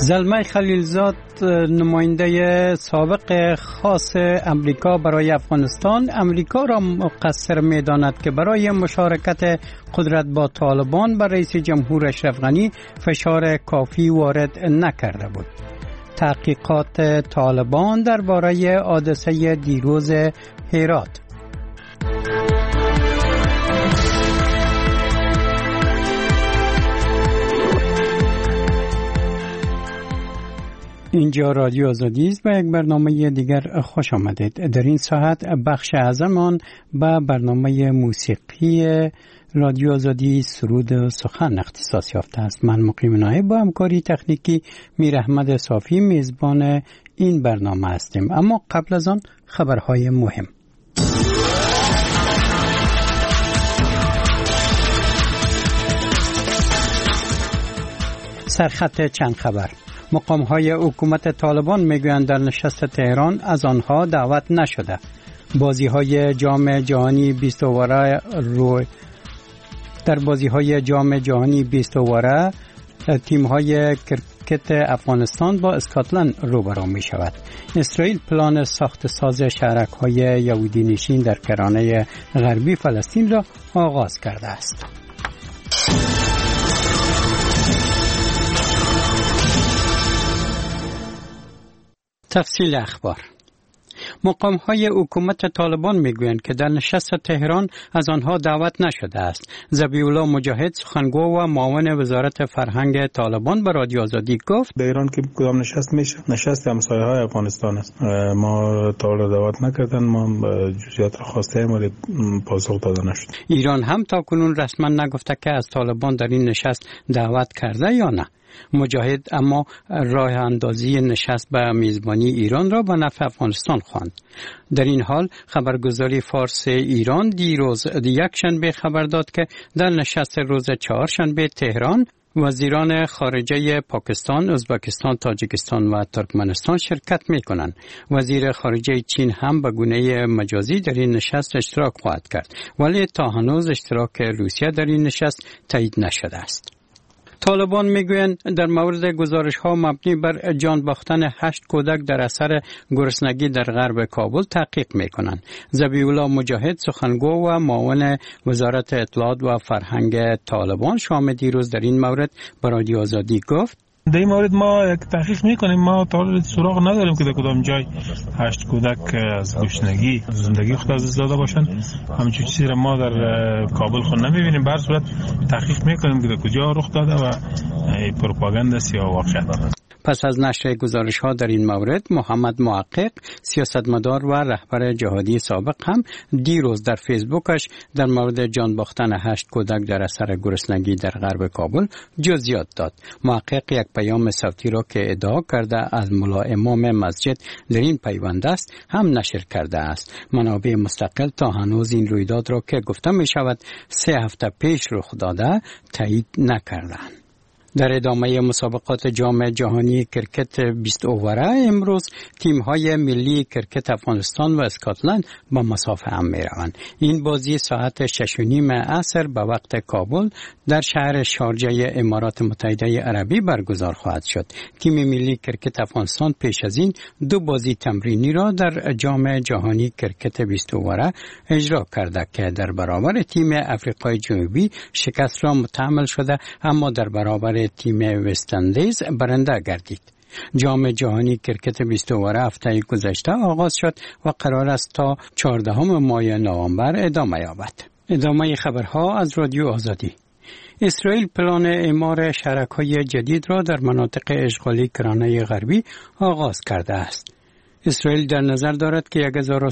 زلمه خلیلزاد نماینده سابق خاص امریکا برای افغانستان امریکا را مقصر می‌داند که برای مشارکت قدرت با طالبان بر رئیس جمهور اشرف غنی فشار کافی وارد نکرده بود. تحقیقات طالبان درباره حادثه دیروز هرات. اینجا رادیو آزادی است. به یک برنامه دیگر خوش آمدید. در این ساعت بخش ازمان به برنامه موسیقی رادیو آزادی سرود و سخن اختصاص یافته است. من مقیم نایب با همکاری تکنیکی میر احمد صافی میزبان این برنامه هستیم. اما قبل از آن خبرهای مهم. سرخط چند خبر. مقام‌های حکومت طالبان میگویند در نشست تهران از آنها دعوت نشده. بازی‌های جام جهانی 20 اوره در بازی‌های جام جهانی 20 اوره تیم‌های کرکت افغانستان با اسکاتلند روبرو می‌شود. اسرائیل پلان ساخت ساز شهرک‌های یهودی نشین در کرانه غربی فلسطین را آغاز کرده است. تفصیل اخبار. مقام‌های حکومت طالبان میگویند که در نشست تهران از آنها دعوت نشده است. ذبیح‌الله مجاهد سخنگو و معاون وزارت فرهنگ طالبان به رادیو آزادی گفت در ایران که کدام نشست میشه؟ نشست همسایه‌های افغانستان است. ما تا حالا دعوت نکردن، ما جزئیات را خواستیم ولی پاسخ داده نشد. ایران هم تا کنون رسما نگفته که از طالبان در این نشست دعوت کرده یا نه. مجاهد اما راه اندازی نشست به میزبانی ایران را به نفع افغانستان خواند. در این حال خبرگزاری فارس ایران دیروز یکشنبه خبر داد که در نشست روز چهارشنبه تهران وزیران خارجه پاکستان، ازبکستان، تاجیکستان و ترکمنستان شرکت می‌کنند. وزیر خارجه چین هم به گونه مجازی در این نشست اشتراک خواهد کرد، ولی تا هنوز اشتراک روسیه در این نشست تایید نشده است. طالبان میگویند در مورد گزارش‌ها مبنی بر جان باختن 8 کودک در اثر گرسنگی در غرب کابل تحقیق می‌کنند. ذبیح‌الله مجاهد سخنگو و معاون وزارت اطلاعات و فرهنگ طالبان شام دیروز در این مورد به رادیو آزادی گفت در این مورد ما تحقیق میکنیم. ما تا حالا سراغ نداریم که در کدام جای 8 کودک از گرسنگی زندگی خود از داده باشند. همچون چیزی را ما در کابل خود نمیبینیم. به هر صورت تحقیق میکنیم که در کجا رخ داده و پروپاگاندا است یا واقعیت. پس از نشر گزارش‌ها در این مورد محمد محقق سیاستمدار و رهبر جهادی سابق هم دیروز در فیسبوکش در مورد جان باختن 8 کودک در اثر گرسنگی در غرب کابل جزئیات داد. محقق یک پیام صوتی را که ادعا کرده از ملا امام مسجد در این پیوند است هم نشر کرده است. منابع مستقل تا هنوز این رویداد را که گفته می شود 3 هفته پیش رخ داده تایید نکردند. در ادامه مسابقات جام جهانی کرکت 20 اوره امروز تیم‌های ملی کرکت افغانستان و اسکاتلند با مسافه هم می‌روند. این بازی ساعت 6:30 عصر به وقت کابل در شهر شارجه امارات متحده عربی برگزار خواهد شد. تیم ملی کرکت افغانستان پیش از این 2 بازی تمرینی را در جام جهانی کرکت 20 اوره اجرا کرده که در برابر تیم افریقای جنوبی شکست را متحمل شده، اما در برابر تیم وست‌اندیز برنده گردید. جام جهانی کرکت 20 اوره هفته گذشته آغاز شد و قرار است تا 14 ماه نوامبر ادامه یابد. ادامه خبرها از رادیو آزادی. اسرائیل پلان اعمار شهرک‌های جدید را در مناطق اشغالی کرانه غربی آغاز کرده است. اسرائیل در نظر دارد که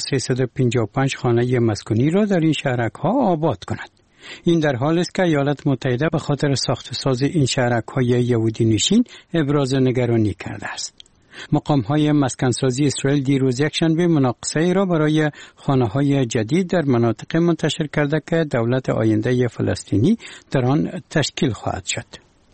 1355 خانه مسکونی را در این شهرک‌ها آباد کند. این در حالی است که ایالات متحده به خاطر ساخت ساز این شهرک‌های یهودی نشین ابراز نگرانی کرده است. مقام‌های مسکنسازی اسرائیل دیروز یکشنبه مناقصه‌ای را برای خانه‌های جدید در مناطق منتشر کرده که دولت آینده فلسطینی در آن تشکیل خواهد شد.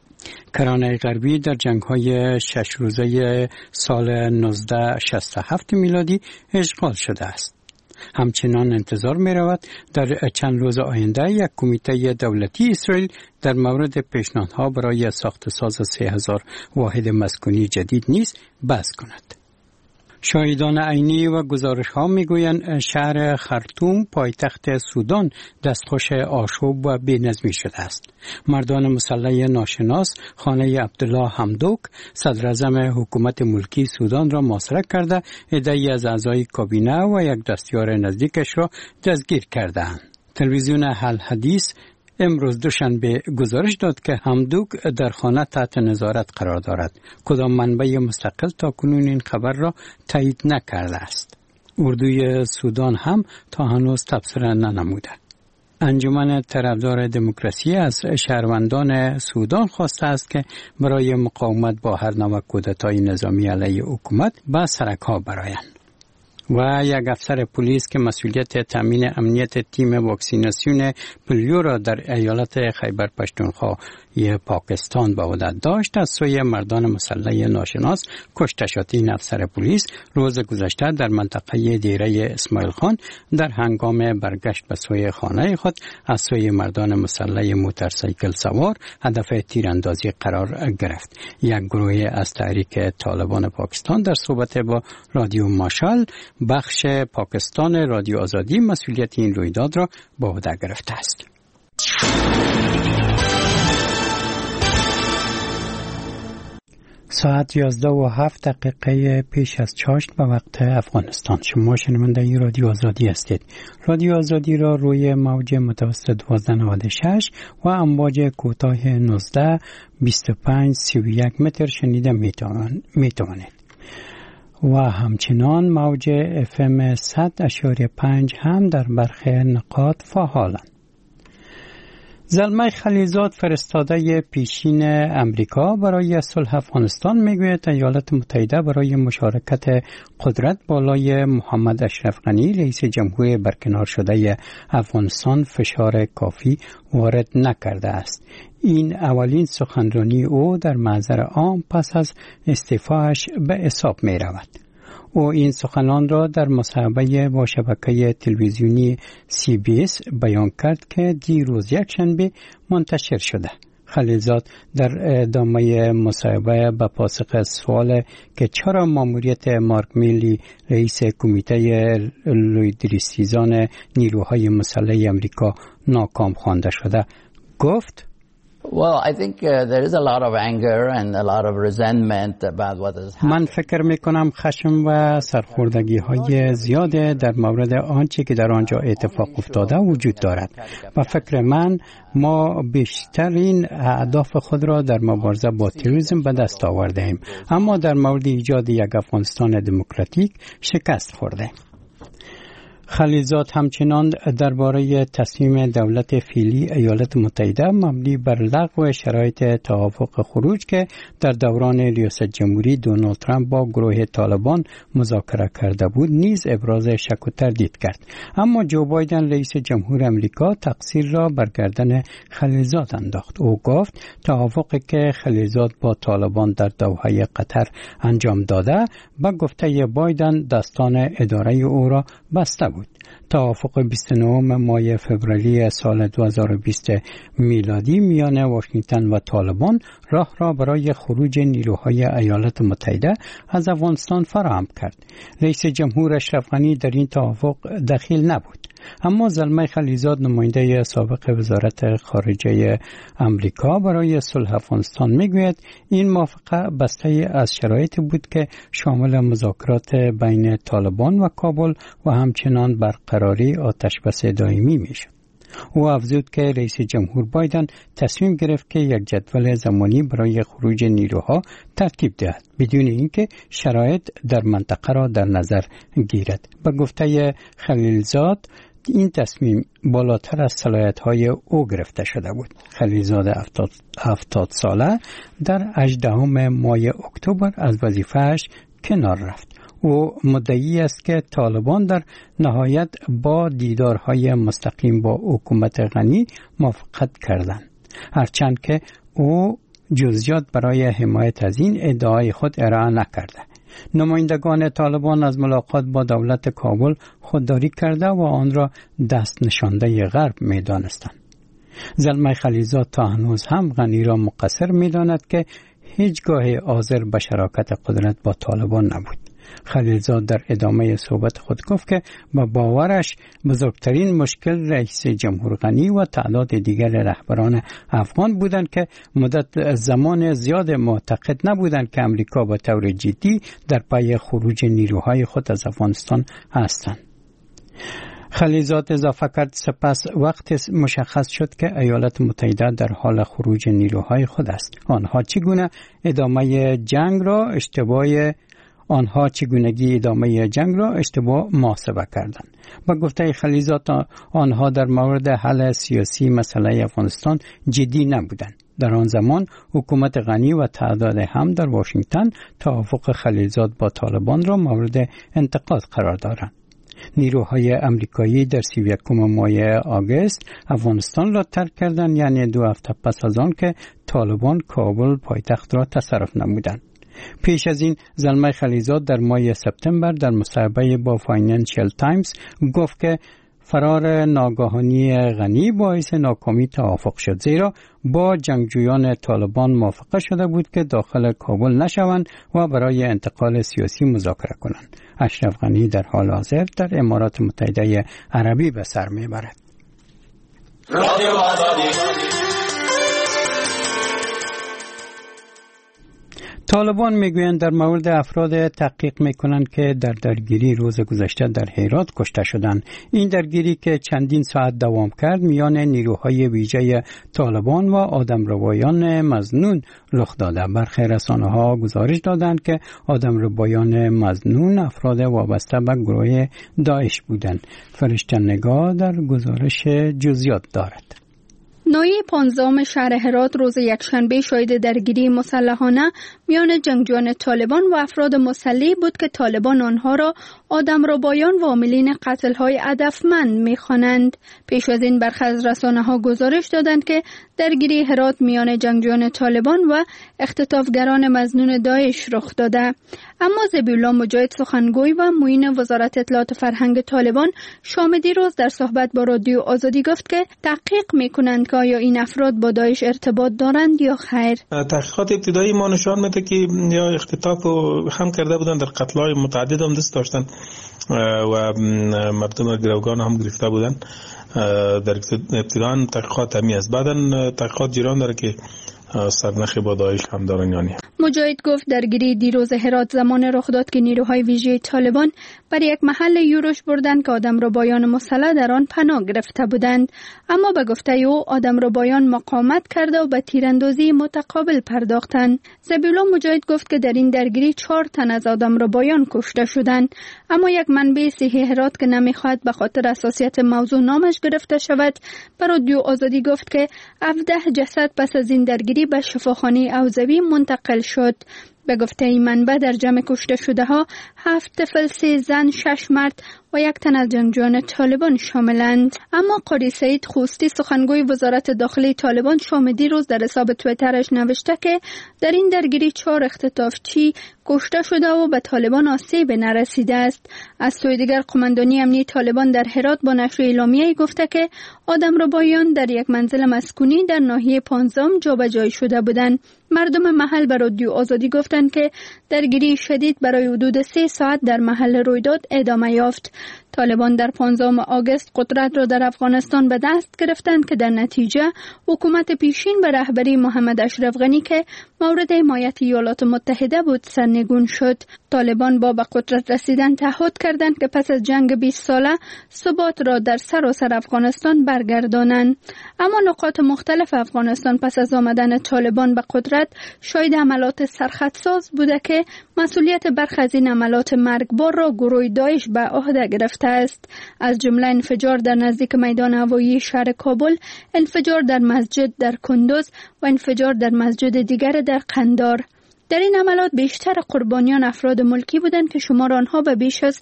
کرانه غربی در جنگ‌های 6 روزه سال 1967 میلادی اشغال شده است. همچنان انتظار می رود در چند روز آینده یک کمیته دولتی اسرائیل در مورد پیشنهادها برای ساخت ساز 3000 واحد مسکونی جدید نیز بحث کند. شاهدان عینی و گزارش‌ها می‌گویند شهر خرطوم پایتخت سودان دستخوش آشوب و بی‌نظمی شده است. مردان مسلح ناشناس خانه عبدالله حمدوک صدراعظم حکومت ملکی سودان را محاصره کرده عده‌ای از اعضای کابینه و یک دستیار نزدیکش را دستگیر کردند. تلویزیون الحدیث امروز دوشنبه گزارش داد که حمدوک در خانه تحت نظارت قرار دارد. کدام منبع مستقل تا کنون این خبر را تایید نکرده است. اردوی سودان هم تا هنوز تبصره ننموده. انجمن طرفدار دموکراسی از شهروندان سودان خواسته است که برای مقاومت با هر نوع کودتای نظامی علیه حکومت به سرک‌ها برآیند. و یک افسر پلیس که مسئولیت تامین امنیت تیم واکسیناسیون پولیو را در ایالت خیبر پختونخوا پاکستان به عهده داشت از سوی مردان مسلح ناشناس کشته شد. این افسر پلیس روز گذشته در منطقه دیره اسماعیل خان در هنگام برگشت به سوی خانه خود از سوی مردان مسلح موتورسیکل سوار هدف تیراندازی قرار گرفت. یک گروه از تحریک طالبان پاکستان در صحبت با رادیو ماشال بخش پاکستان رادیو آزادی مسئولیت این رویداد را به عهده گرفته است. ساعت 11:07 پیش از چاشت به وقت افغانستان. شما شنونده رادیو آزادی هستید. رادیو آزادی را روی موج متوسط 1296 و امواج کوتاه 19 25 31 متر شنیده میتوانید. و همچنان موج FM 100.5 هم در برخی نقاط فعالند. زلمه خلیلزاد فرستاده پیشین امریکا برای صلح افغانستان میگوید ایالات متحده برای مشارکت قدرت بالای محمد اشرف غنی رئیس جمهور برکنار شده افغانستان فشار کافی وارد نکرده است. این اولین سخنرانی او در محضر عام پس از استعفاش به حساب می رود. او این سخنان را در مصاحبه با شبکه تلویزیونی CBS بیان کرد که دیروز یکشنبه منتشر شده. خلیلزاد در ادامه مصاحبه به پاسخ سوال که چرا ماموریت مارک میلی رئیس کمیته لویدریستیزان نیروهای مسلح امریکا ناکام خوانده شده گفت Well, I think there is a lot of anger and a lot of resentment about what has happened. من فکر میکنم خشم و سرخوردگی های زیاد در مورد آنچه که در آنجا اتفاق افتاده وجود دارد و فکر من ما بیشترین اهداف خود را در مبارزه با تروریسم به دست آورده ایم، اما در مورد ایجاد یک افغانستان دموکراتیک شکست خورده. خلیلزاد همچنان درباره تصمیم دولت فعلی ایالات متحده مبنی بر لغو شرایط توافق خروج که در دوران ریاست جمهوری دونالد ترامپ با گروه طالبان مذاکره کرده بود نیز ابراز شک و تردید کرد. اما جو بایدن رئیس جمهور امریکا تقصیر را بر گردن خلیلزاد انداخت. او گفت توافقی که خلیلزاد با طالبان در دوحه قطر انجام داده به گفته بایدن دستان اداره او را بسته بود. توافق 29 ماه فوریه سال 2020 میلادی میان واشنگتن و طالبان راه را برای خروج نیروهای ایالات متحده از افغانستان فراهم کرد. رئیس جمهور اشرف غنی در این توافق دخیل نبود. اما زلمه خلیلزاد نماینده سابق وزارت خارجه امریکا برای صلح افغانستان میگوید این موافقه بسته از شرایطی بود که شامل مذاکرات بین طالبان و کابل و همچنان برقراری آتشبس دائمی میشد. او افزود که رئیس جمهور بایدن تصمیم گرفت که یک جدول زمانی برای خروج نیروها ترتیب دهد بدون اینکه شرایط در منطقه را در نظر گیرد. به گفته خلیلزاد این تصمیم بالاتر از صلاحیت‌های او گرفته شده بود. خلیلزاد 70 ساله در 18 ماه اکتبر از وظیفه‌اش کنار رفت. او مدعی است که طالبان در نهایت با دیدارهای مستقیم با حکومت غنی موافقت کردند، هرچند که او جزئیات برای حمایت از این ادعای خود ارائه نکرده. نمایندگان طالبان از ملاقات با دولت کابل خودداری کرده و آن را دست نشانده غرب می دانستند. زلمه خلیلزاد تا هنوز هم غنی را مقصر می داند که هیچگاه حاضر به شراکت قدرت با طالبان نبود. خلیلزاد در ادامه صحبت خود گفت که با باورش بزرگترین مشکل رئیس جمهور غنی و تعداد دیگر رهبران افغان بودند که مدت زمان زیاد معتقد نبودند که امریکا با طور جدی در پی خروج نیروهای خود از افغانستان هستند. خلیلزاد اضافه کرد سپس وقت مشخص شد که ایالات متحده در حال خروج نیروهای خود است. آنها چگونگی ادامه جنگ را اشتباه محاسبه کردند. با گفته خلیلزاد آنها در مورد حل سیاسی مسئله افغانستان جدی نبودند. در آن زمان حکومت غنی و تعداد هم در واشنگتن توافق خلیلزاد با طالبان را مورد انتقاد قرار دارند. نیروهای امریکایی در 31 ماه آگوست افغانستان را ترک کردند، یعنی 2 هفته پس از آن که طالبان کابل پایتخت را تصرف نمودند. پیش از این زلمه خلیلزاد در ماه سپتامبر در مصاحبه با فاینانشل تایمز گفت که فرار ناگهانی غنی باعث ناکامی توافق شد، زیرا با جنگجویان طالبان موافقه شده بود که داخل کابل نشوند و برای انتقال سیاسی مذاکره کنند. اشرف غنی در حال حاضر در امارات متحده عربی به سر میبرد. طالبان میگویند در مورد افراد تحقیق میکنند که در درگیری روز گذشته در هرات کشته شدند. این درگیری که چندین ساعت دوام کرد میان نیروهای ویژه طالبان و آدمربایان مظنون رخ داده. برخی رسانه‌ها گزارش دادند که آدمربایان مظنون افراد وابسته به گروه داعش بودند. فرشته نگاه در گزارش جزئیات دارد. ناحیه 15 شهر هرات روز یکشنبه شاهد درگیری مسلحانه میان جنگجویان طالبان و افراد مسلح بود که طالبان آنها را آدمربایان و عاملین قتل‌های هدفمند می‌خوانند. پیش از این برخی از رسانه‌ها گزارش دادند که درگیری هرات میان جنگجویان طالبان و اختطافگران مظنون داعش رخ داده. اما ذبیحالله مجاهد سخنگوی و معین وزارت اطلاعات فرهنگ طالبان شام دیروز در صحبت با رادیو آزادی گفت که تحقیق می‌کنند که آیا این افراد با داعش ارتباط دارند یا خیر. تحقیقات ابتدایی ما نشان میده که یا اختطاف هم کرده بودند، در قتل‌های متعدد هم دست داشتند و مردم گروگان هم گرفته بودند. در ابتدان تحقیقات همی است، بعداً تحقیقات جریان داره که سرنخی با داعش هم دارن یعنی. مجاهد گفت درگیری دیروز هرات زمان رخ داد که نیروهای ویژه طالبان بر یک محل یورش بردند که آدمربایان مسلح در آن پناه گرفته بودند، اما به گفته او آدمربایان مقاومت کرده و به تیراندازی متقابل پرداختند. ذبیحالله مجاهد گفت که در این درگیری 4 تن از آدمربایان کشته شدند، اما یک منبع صحی هرات که نمیخواهد به خاطر حساسیت موضوع نامش گرفته شود بر رادیو آزادی گفت که 17 جسد پس از این درگیری به شفاخانه اوزوی منتقل شد. به گفته این منبع در جمع کشته شده ها 7 طفل، 3 زن، 6 مرد و 1 تن از جنگجویان طالبان شاملند. اما قاری سعید خوستی سخنگوی وزارت داخلی طالبان شام دیروز در حساب توییترش نوشته که در این درگیری 4 اختطافچی کشته شده و به طالبان آسیب نرسیده است. از سوی دیگر قماندانی امنیتی طالبان در هرات با نشر اعلامیه‌ای گفته که آدمربایان در یک منزل مسکونی در ناحیه 15 جابجایی شده بودند. مردم محل به رادیو آزادی گفتند که درگیری شدید برای حدود 3 ساعت در محل رویداد ادامه یافت. طالبان در 15 آگوست قدرت را در افغانستان به دست گرفتند که در نتیجه حکومت پیشین به رهبری محمد اشرف غنی که مورد حمایت ایالات متحده بود سرنگون شد. طالبان با به قدرت رسیدن تعهد کردند که پس از جنگ 20 ساله ثبات را در سراسر افغانستان برگردانند. اما نقاط مختلف افغانستان پس از آمدن طالبان به قدرت شاهد حملات سرخطساز بوده که مسئولیت برخی از این حملات مرگبار را گروه داعش به عهده گرفته است، از جمله انفجار در نزدیک میدان هوایی شهر کابل، انفجار در مسجد در کندوز و انفجار در مسجد دیگر در قندار. در این عملات بیشتر قربانیان افراد ملکی بودند که شمار آنها به بیش از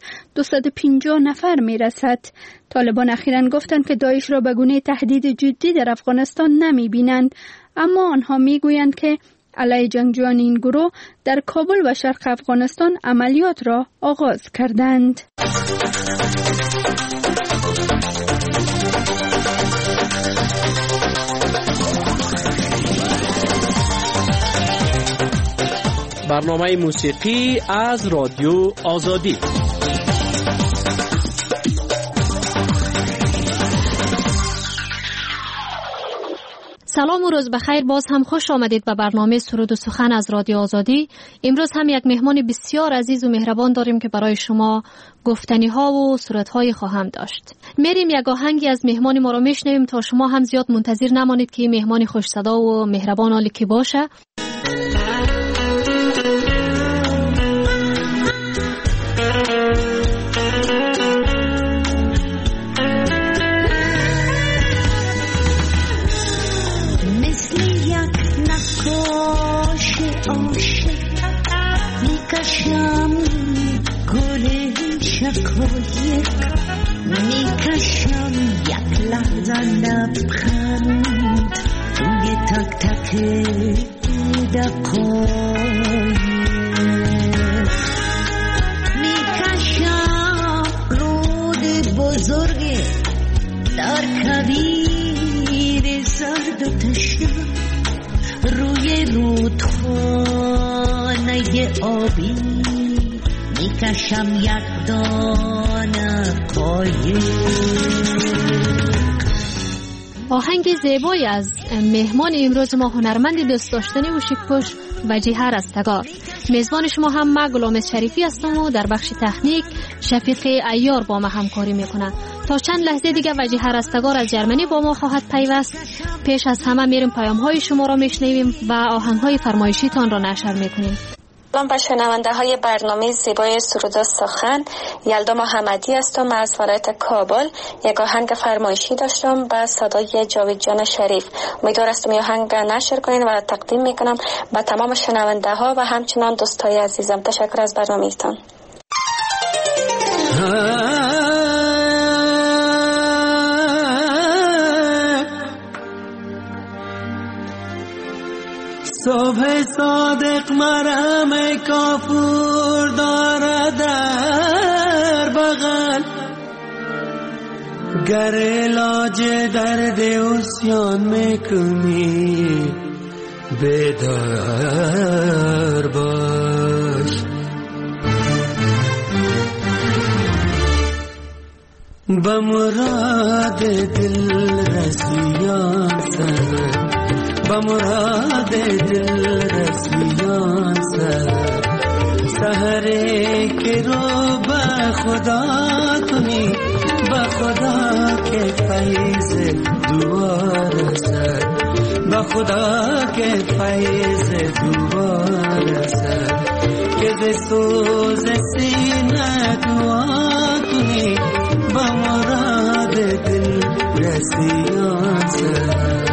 250 نفر می رسد. طالبان اخیراً گفتند که داعش را به گونه تهدید جدی در افغانستان نمی بینند، اما آنها می گویند که علیه جنگجویان این گروه در کابل و شرق افغانستان عملیات را آغاز کردند. برنامه موسیقی از رادیو آزادی. سلام و روز بخیر. باز هم خوش آمدید به برنامه سرود و سخن از رادیو آزادی. امروز هم یک مهمان بسیار عزیز و مهربان داریم که برای شما گفتنی ها و صورت‌های خواهم داشت. میریم یک آهنگی از مهمان ما رو میشنویم تا شما هم زیاد منتظر نمانید که مهمان خوش صدا و مهربان حالی که باشه. میکشم یک لحظه لبخند توی تک تک دقایق، میکشم رود بزرگ در کویر زرد و تشنه روی رودخانه آبی، میکشم یک دانه قایق. آهنگ زیبایی از مهمان امروز ما هنرمند دوست داشتنی و شیک‌پوش وجیه رستگار. میزبان شما هم من غلام شریفی هستم و در بخش تکنیک شفیق عیار با ما همکاری میکنه. تا چند لحظه دیگه وجیه رستگار از جرمنی با ما خواهد پیوست. پیش از همه میریم پیام‌های شما را میشنویم و آهنگ‌های فرمایشیتان را نشر میکنیم. سلام به شنونده های برنامه زیبای سرود و سخن. یلدا محمدی هستم از ولایت کابل. یک آهنگ فرمایشی داشتم با صدای جاوید جان شریف. امیدوار هستم این آهنگ نشر کنین و تقدیم میکنم به تمام شنونده ها و همچنان دوستای عزیزم. تشکر از برنامه‌تان. صبح صادق مرهم کافور دارد در بغل، گر علاج درد عصیان میکنی بیدار باش. به مراد دل رسیان سر، با مراد دل رسیان سحره که رو به خدا کنی، به خدا که فیض دوباره سر، به خدا که فیض دوباره سر، که به سوز سینه دعا کنی، با مراد دل رسیان سر.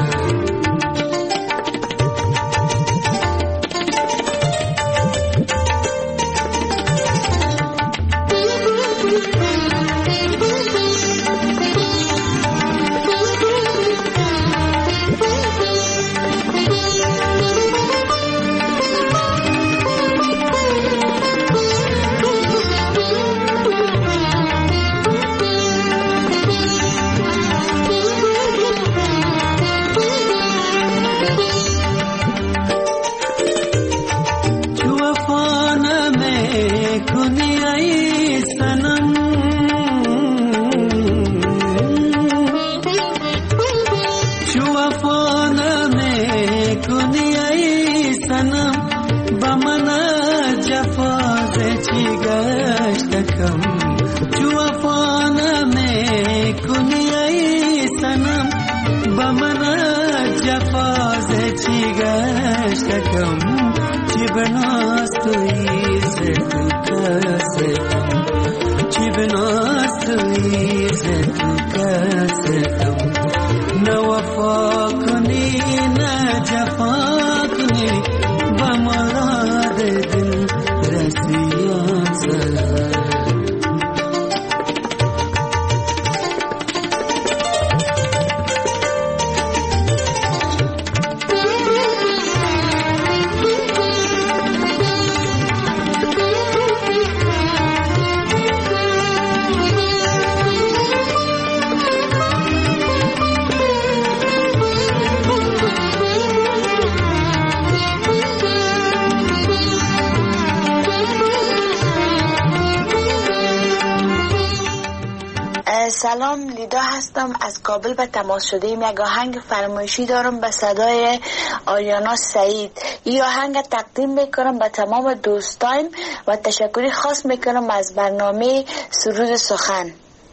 سلام، لیدا هستم از کابل به تماس شده ایم. یک آهنگ فرمایشی دارم به صدای آریانا سعید. این آهنگ تقدیم میکنم به تمام دوستایم و تشکری خاص میکنم از برنامه سرود سخن.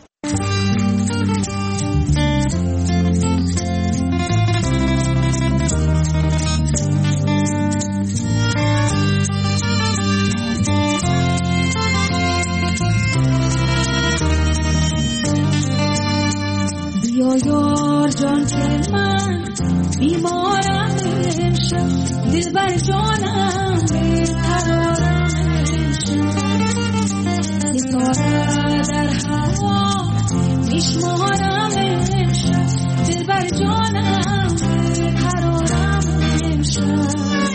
یا یار جان که من بیمارم امشب، دل بر جانم بیقرارم امشب، ستاره در هوا میشمارم امشب، دل بر جانم بیقرارم امشب،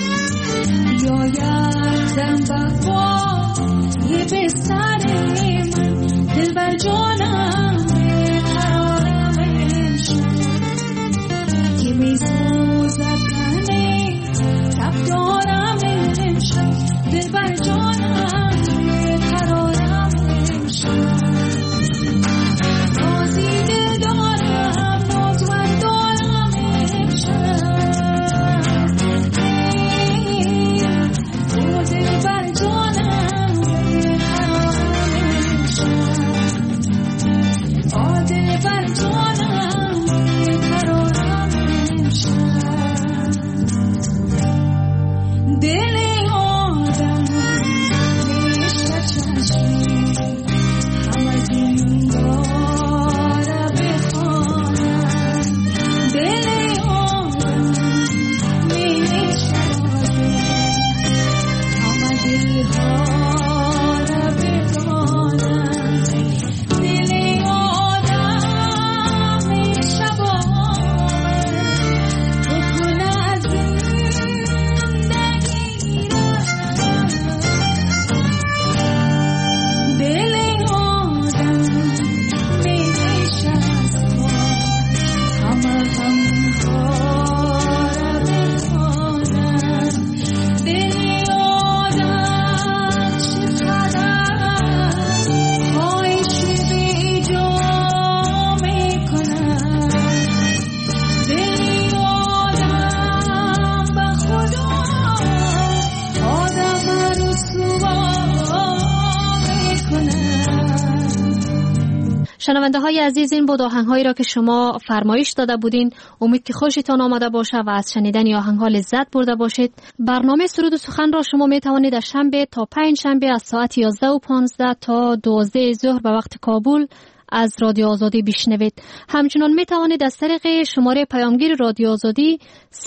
بیاید دم بقا یه بستر من، دل بر جانم میسوزد تنه تب دارم امشب، دل بر جانم قرارم امشب، نازی دل دارم نازمند دارم امشب، تو دل بر جانم قرارم امشب، دل بر جانم قرارم دل آدم میشه چشمی همه دینداره بخوانم، دل آدم میشه همه دلهاره بخوانم، دل آدم میشه شنونده های عزیز، این بود آهنگ هایی را که شما فرمایش داده بودین. امید که خوشتان آمده باشه و از شنیدن آهنگ ها لذت برده باشید. برنامه سرود و سخن را شما می توانید از شنبه تا پنجشنبه از ساعت 11:15 تا 12 ظهر به وقت کابل از رادیو آزادی بشنوید. همچنان می توانید از طریق شماره پیامگیر رادیو آزادی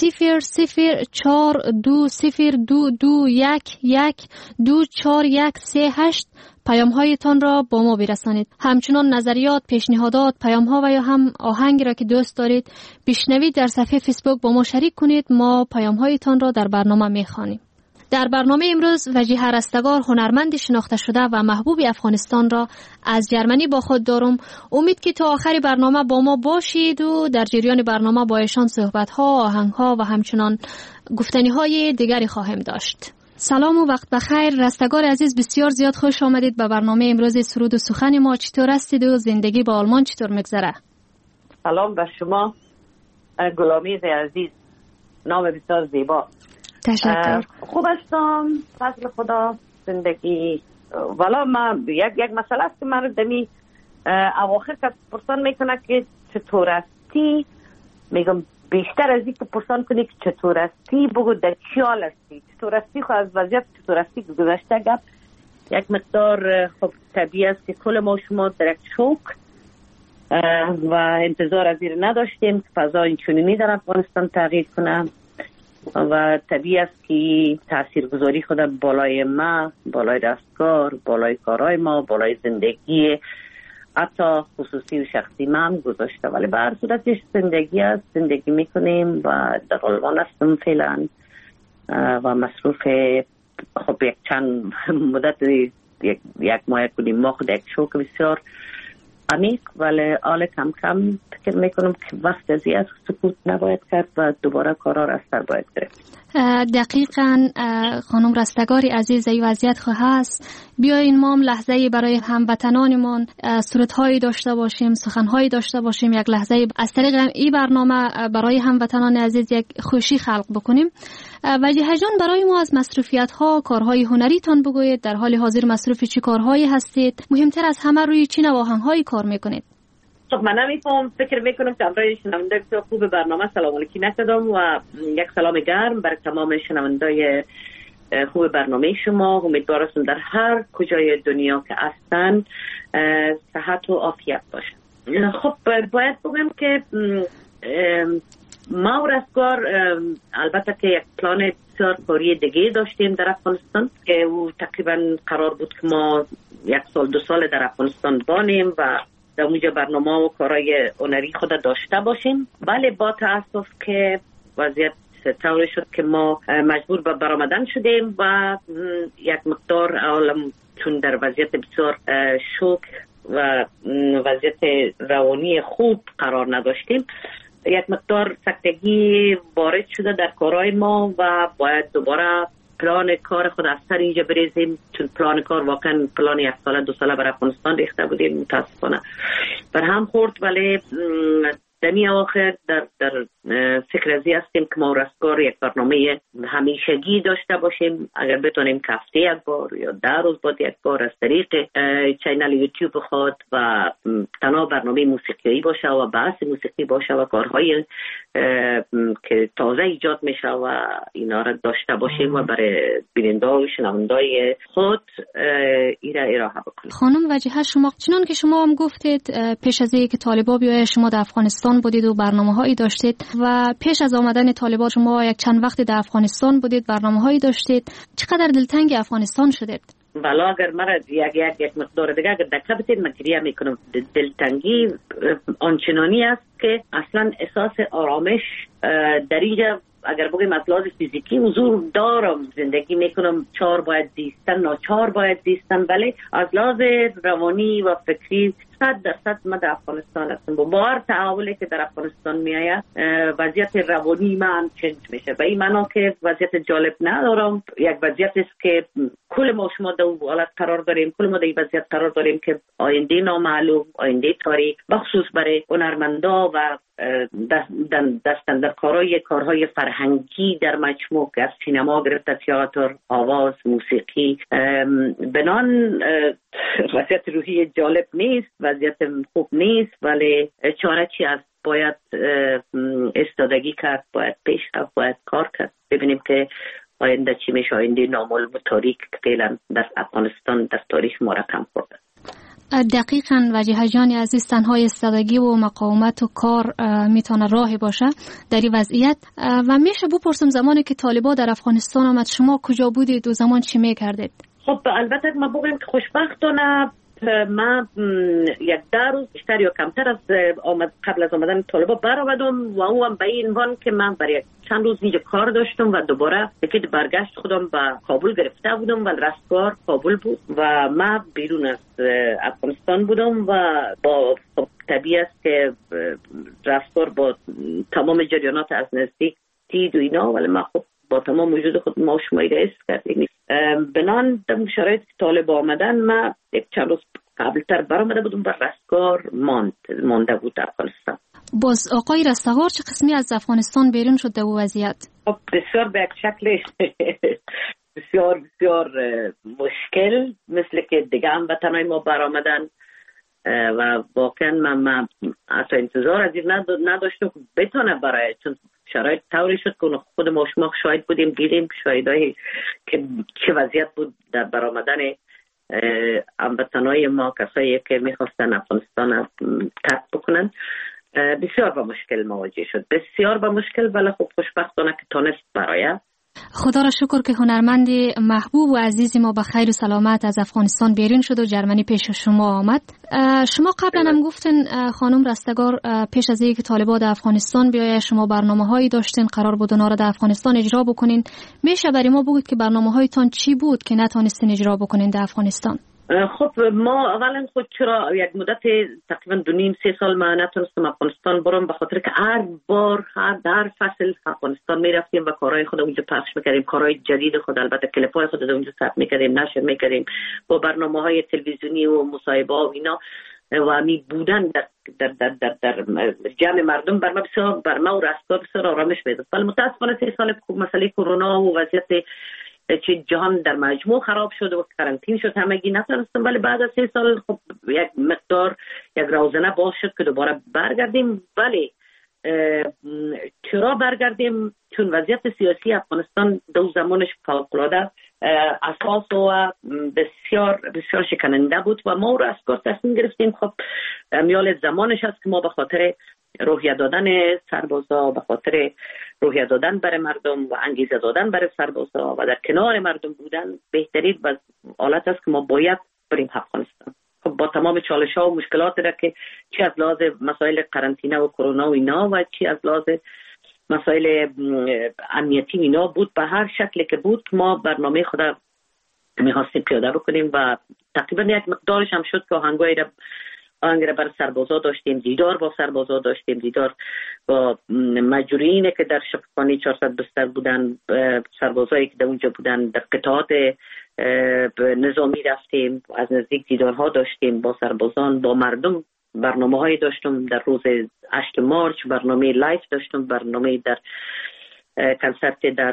004222112438 پیام هایتان را با ما برسانید. همچنان نظریات، پیشنهادات، پیام ها و یا هم آهنگی را که دوست دارید بشنوید در صفحه فیسبوک با ما شریک کنید. ما پیام هایتان را در برنامه میخوانیم. در برنامه امروز وجیه رستگار، هنرمند شناخته شده و محبوب افغانستان را از جرمنی با خود دارم. امید که تا آخر برنامه با ما باشید و در جریان برنامه با ایشان صحبت ها، آهنگ ها و همچنان گفتنی های دیگری خواهیم داشت. سلام و وقت بخیر. رستگار عزیز، بسیار زیاد خوش آمدید به برنامه امروز سرود و سخن ما. چطور هستید و زندگی با آلمان چطور میگذره؟ سلام به شما گلامیز عزیز، نام بسیار زیبا. تشکر. خوب هستم، فضل خدا، زندگی. والا من یک مسئله است که من دمی اواخر که پرسان میکنه که چطور هستی، میگم بیشتر از این که پرسان کنی که چطور هستی بگو در چی حال هستی. چطور هستی خب از وضعیت چطور هستی گذشته گپ یک مقدار خب طبیعی است که کل ما شما در یک شوک و انتظار از این نداشتیم که فضا اینچنینی در افغانستان تغییر کنه و طبیعی است که تاثیرگذاری خود بالای ما، بالای دستکار، بالای کارهای ما، بالای زندگی حتی خصوصی و شخصی ما هم گذاشته. ولی به هر صورتش زندگی است، زندگی میکنیم و در آلمان هستم فعلا و مصروف خب یک چند مدت یک ماه کنیم ما خود یک شوک بسیار عمیق، ولی حال کم کم فکر میکنم که وقت از این سکوت نباید کرد و دوباره کارا را از سر باید گرفت. دقیقاً خانم رستگاری عزیز، این وضعیت خو هست. بیاین ما هم لحظه‌ای برای هموطنانمون صورت‌هایی داشته باشیم، سخن‌هایی داشته باشیم، یک لحظه‌ای از طریق این برنامه برای هموطنان عزیز یک خوشی خلق بکنیم. وجیه جان، برای ما از مصروفیت‌ها، کارهای هنریتان بگویید. در حال حاضر مصروف چه کارهایی هستید؟ مهمتر از همه روی چه نواحی‌هایی کار میکنید؟ خب من نمیفهم، فکر میکنم که برای شنونده بسیار خوب برنامه سلام علیکی نکردم و یک سلام گرم برای تمام شنوندای خوب برنامه شما. امیدوارم در هر کجای دنیا که هستن صحت و عافیت باشن. خب باید بگم که ما و رستگار البته که یک پلان بسیار کاری دیگه داشتیم در افغانستان که او تقریبا قرار بود که ما 1 سال 2 سال در افغانستان بانیم و در اونجا برنامه و کارهای هنری خود داشته باشیم. بله، با تاسف که وضعیت طوری شد که ما مجبور به برآمدن شدیم و یک مقدار عالم چون در وضعیت بسیار شوک و وضعیت روانی خوب قرار نداشتیم، یک مقدار سکتگی وارد شده در کارهای ما و باید دوباره پلان کار خود از سر اینجا بریزیم، چون پلان کار واقعا پلان 1 ساله 2 ساله بر افغانستان ریخته بودیم. متاسفانه بر هم خورد، ولی دمی آخر در فکر ازی هستیم که ما رستگار یک برنامه همیشگی داشته باشیم. اگر بتونیم که هفته 1 بار یا 10 روز بعد 1 بار از طریق چینل یوتیوب خود و تنها برنامه موسیقی باشه و بحث موسیقی باشه و کارهای که تازه ایجاد میشه و اینا را داشته باشیم و برای بیننده و شنوندای خود ایره ارائه بکنیم. خانم وجیه، شما چنان که شما هم گفتید پیش از اینکه طالبان بیاید شما در افغانستان بودید و برنامه‌هایی داشتید و پیش از آمدن طالبان شما یک چند وقتی در افغانستان بودید، برنامه‌هایی داشتید. چقدر دلتنگ افغانستان شدید؟ والا اگر مرا یک مقدار دیگه اگر دکه بتید من گریه میکنم. دلتنگی آنچنانی است که اصلا احساس آرامش در اینجا اگر بگیم از لحاظ فیزیکی حضور دارم، زندگی میکنم، 4 باید زیستن، ناچار باید زیستن، ولی از لحاظ روانی و فکری 100% من در افغانستان هستم. با هر تحولی که در افغانستان میآید وضعیت روانی من چنج میشه و این معنا که وضعیت جالب ندارم. یک وضعیت است که کل ما شما در اون حالت قرار داریم، کل ما در این وضعیت قرار داریم که آینده نامعلوم، آینده تاریک، بخصوص برای هنرمندا و دستن در کارهای فرهنگی در مجموع که از سینما گرفته تئاتر، آواز، موسیقی، بنان وضعیت روحی جالب نیست، وضعیت خوب نیست، ولی چاره چی است؟ باید استادگی کرد، باید پیش رفت، باید کار کرد. ببینیم که آینده چی میشه. آینده نامعلوم و تاریک که فعلا در افغانستان در تاریخ ما رقم خورده. دقیقاً وجیه جان عزیز، تنها استادگی و مقاومت و کار میتونه راهی باشه در این وضعیت. و میشه بپرسم زمانی که طالبان در افغانستان آمد شما کجا بودید و زمان چی میکردید؟ خب البته ما بگیم که خوشبختانه من 1-10 روز بیشتر یا کمتر از قبل از آمدن طالبان برآمدم و او هم به این عنوان که من برای چند روز اینجا کار داشتم و دوباره تیکت برگشت خودم به کابل گرفته بودم و رستگار کابل بود و من بیرون از افغانستان بودم و با طبیعی است که رستگار با تمام جریانات از نزدیک دید و اینا، ولی من خب با تمام وجود خود ما شمایی رئیس کردیم. بنان در شرایط که طالب آمدن من 1-2 روز قبلتر برآمده بودم و رستگار مانده بود در افغانستان. باز آقای رستگار چه قسمی از افغانستان بیرون شد در وضعیت؟ بسیار به یک شکل بسیار بسیار مشکل، مثل که دیگه هم وطنهای ما برآمدن و واقعا من اصلا انتظار از این نداشتم که بتونه برای، چون شرایط طوری شد که خود ما شما شاهد بودیم، دیدیم شاهدایی که چه وضعیت بود در برآمدن هموطنای ما، کسایی که میخواستن افغانستان ترک بکنن. بسیار با مشکل مواجه شد، بسیار با مشکل، ولی خب خوشبختانه که تونست برای. خدا را شکر که هنرمند محبوب و عزیزی ما به خیر و سلامت از افغانستان بیرون شد و جرمنی پیش شما آمد. شما قبلا هم گفتین خانم رستگار پیش از اینکه طالبان در افغانستان بیاید شما برنامه‌هایی داشتین، قرار بود اونا را در افغانستان اجرا بکنین. میشه برای ما بگید که برنامه‌هایتان چی بود که نتونستین اجرا بکنین در افغانستان؟ خب ما اولا خود چرا یک مدت تقریبا 2.5-3 سال ما نتونستم افغانستان برم، به خاطر که هر بار در فصل افغانستان میرفتیم و کارهای خود اونجا پخش میکردیم، کارهای جدید خود، البته کلیپ‌های خود اونجا ثبت میکردیم، نشر میکردیم با برنامه‌های تلویزیونی و مصاحبه و اینا و می بودن در جمع مردم بر ما و رستگار بسیار آرامش میداد. ولی متاسفانه 3 سال مسئله کرونا و وضعیت چه جهان در مجموع خراب شد و کارانتین شد، همگی نتونستم. ولی بعد از 3 سال خب یک مقدار یک روزنه باز شد که دوباره برگردیم. ولی چرا برگردیم؟ چون وضعیت سیاسی افغانستان دو زمانش فوق‌العاده اساس و بسیار بسیار شکننده بود و ما رستگار تصمیم گرفتیم خب میال زمانش است که ما به خاطر روحیه دادن سربازا، به خاطر روحیه دادن برای مردم و انگیزه دادن برای سربازا و در کنار مردم بودن بهترین حالت است که ما باید بریم افغانستان. خب با تمام چالش‌ها و مشکلاتی را که چی از لحاظ مسائل قرنطینه و کرونا و اینا و چی از لحاظ مسائل امنیتی اینا بود، به هر شکلی که بود ما برنامه خود می‌خواستیم پیاده بکنیم و تقریبا یک مقدارش هم شد که آهنگ را بر سربازا داشتیم، دیدار با سربازا داشتیم، دیدار با مجروحینی که در شفاخانه 400 بستر بودن، سربازایی که در اونجا بودن، در قطعات نظامی رفتیم، از نزدیک دیدارها داشتیم با سربازان، با مردم. برنامه هایی داشتم در روز 8 مارچ، برنامه لایف داشتم، برنامه در کنسرت در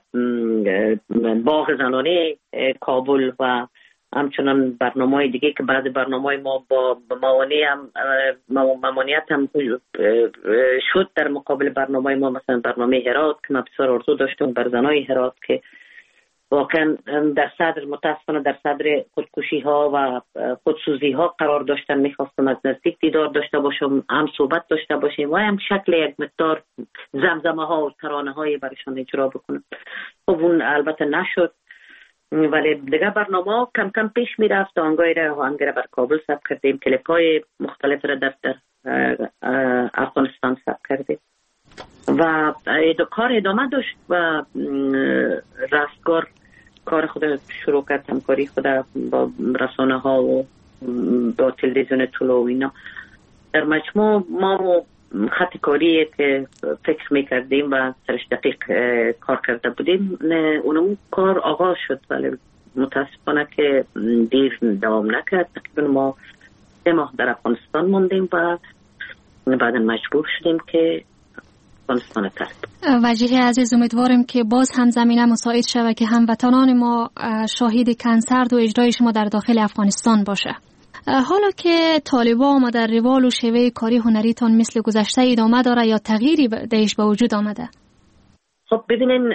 باغ زنانه کابل و همچنان برنامه‌های دیگه که بعد برنامه‌های ما با ممانعت هم شد در مقابل برنامه‌های ما، مثلا برنامه هرات که من بسیار آرزو داشتم بر زنای هرات که واقعا در صدر متاسفانه در صدر خودکشی ها و خودسوزی ها قرار داشتن. میخواستم از نزدیک دیدار داشته باشم، هم صحبت داشته باشیم و هم شکل یک مقدار زمزمه ها و ترانه های برشان اجرا بکنم. خب اون البته نشد، ولی دیگه برنامه کم کم پیش میرفت. آهنگای را بر کابل ثبت کردیم، کلیپ های مختلف را در افغانستان ثبت کردیم و کار ادامه داشت و رستگار کار خود شروع کرد، همکاری خود با رسانه ها و با تلویزیون طلوع و اینا. در مجموع ما خط کاری که فکر میکردیم و سرش دقیق کار کرده بودیم اون کار آغاز شد، ولی متاسفانه که دیر دوام نکرد. تقریبا ما 3 ماه در افغانستان موندیم و بعدا مجبور شدیم که افغانستان ترک. وجیه عزیز، امیدواریم که باز هم زمینه مساعد شود که هموطنان ما شاهد کنسرت و اجرای شما در داخل افغانستان باشه. حالا که طالبان ما در روال و شیوه کاری هنریتان مثل گذشته ادامه داره یا تغییری درش به وجود آمده؟ خب ببینین،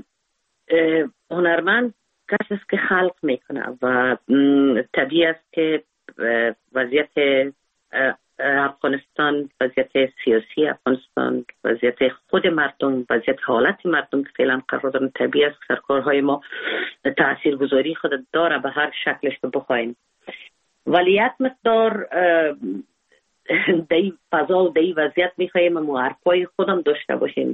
هنرمند کسی است که خلق میکنه و طبیعی است که وضعیت افغانستان، وضعیت سیاسی افغانستان، وضعیت خود مردم، وضعیت حالت مردم که فعلا قرار دارن، طبیعی است که سرکارهای ما تاثیرگذاری خود داره به هر شکلش که بخوایم. ولی یک مقدار دی فضا و دی وضعیت میخوایم ما حرفای خودم داشته باشیم،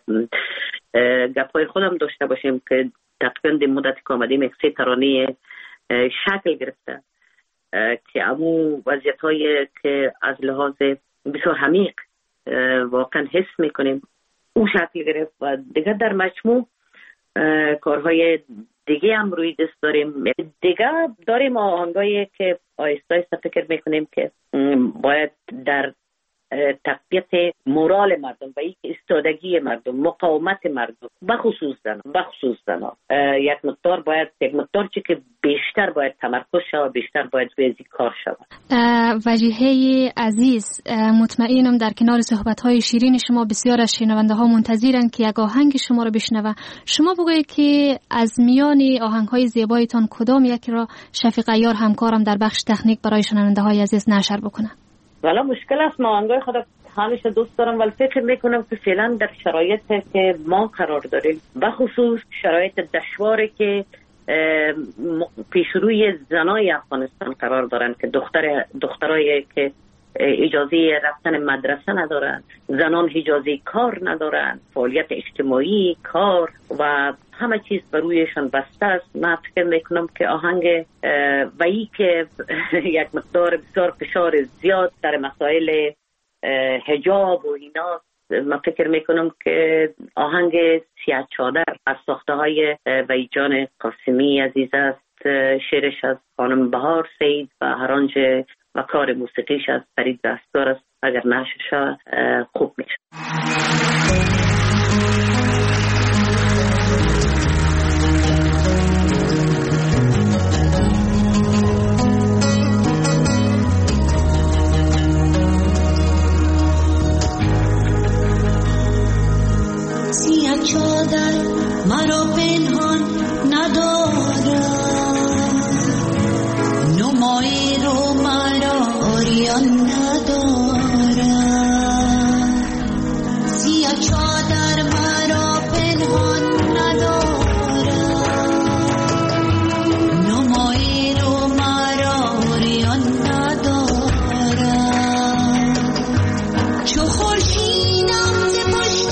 گپای خودم داشته باشیم که تقریبا در مدت که آمدیم یک 3 ترانه شکل گرفته که امو وضعیت هایی که از لحاظ بسیار عمیق واقعا حس میکنیم اون شکل گرفت و دیگه در مجموع کارهای دیگه هم روی دست داریم. دیگه داریم آهنگایی که آهسته آهسته فکر میکنیم که باید در تقویت مورال مردم و ایستادگی مردم، مقاومت مردم، بخصوص زنان یک مقدار چی که بیشتر باید تمرکز شود، بیشتر باید روی کار شود. وجیه عزیز، مطمئنم در کنار صحبت‌های شیرین شما بسیار از شنونده‌ها منتظرن که یک آهنگ شما رو بشنوه. شما بگویید که از میان آهنگ‌های زیبایتان کدام یکی را شفیق عیار همکارم در بخش تکنیک برای شنونده‌های عزیز نشر بکنه؟ والا مشکل است، ما آهنگای خود همیشه دوست دارم ولی فکر میکنم که فعلا در شرایطی که ما قرار داریم، بخصوص شرایط دشواری که پیش روی زنای افغانستان قرار دارن که دخترایی که اجازه رفتن مدرسه ندارند، زنان اجازه کار ندارند، فعالیت اجتماعی، کار و همه چیز بر رویشان بسته است. من فکر میکنم که آهنگ و ای که یک مقدار بسیار فشار زیاد در مسائل حجاب و اینا، من فکر میکنم که آهنگ سیاه چادر از ساخته های ویجان قاسمی عزیز است. شعرش از خانم بهار سید و هرانج و کار موسیقیش از فرید دستار است. اگر نشش خوب میشه. چادر مرا پنهان ندارد، نمای رو مرا عریان ندارد. سیاه چادر مرا پنهان ندارد، نمای رو مرا عریان ندارد. چو خورشیدم ز پشت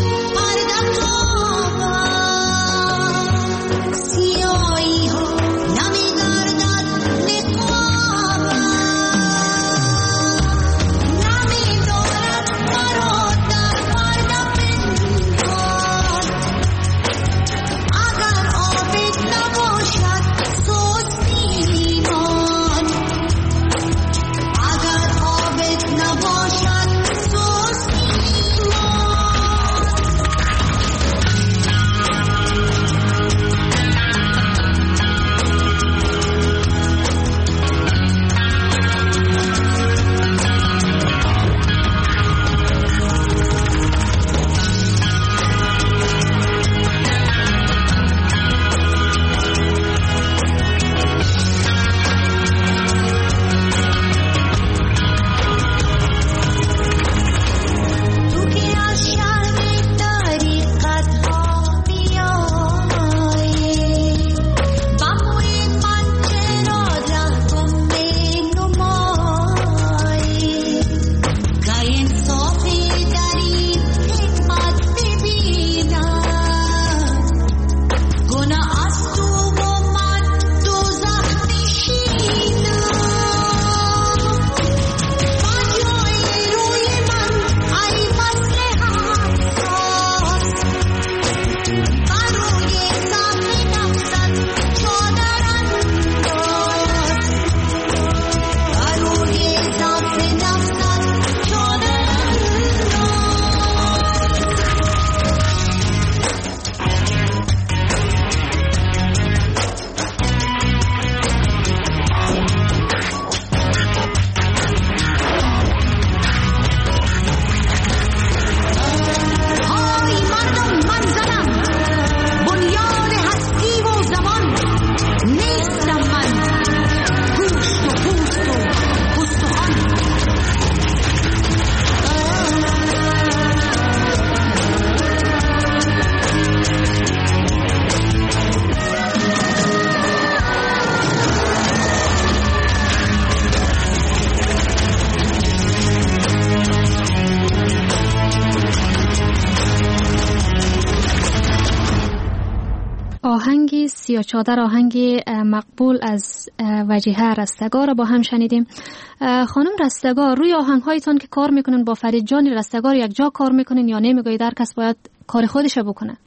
آهنگ سیاه چادر، آهنگ مقبول از وجیحه رستگار با هم شنیدیم. خانم رستگار، روی آهنگ‌هایتان که کار میکنن با فرید جان رستگار یک جا کار میکنن یا نمیگوید هر کس باید کار خودش بکنه؟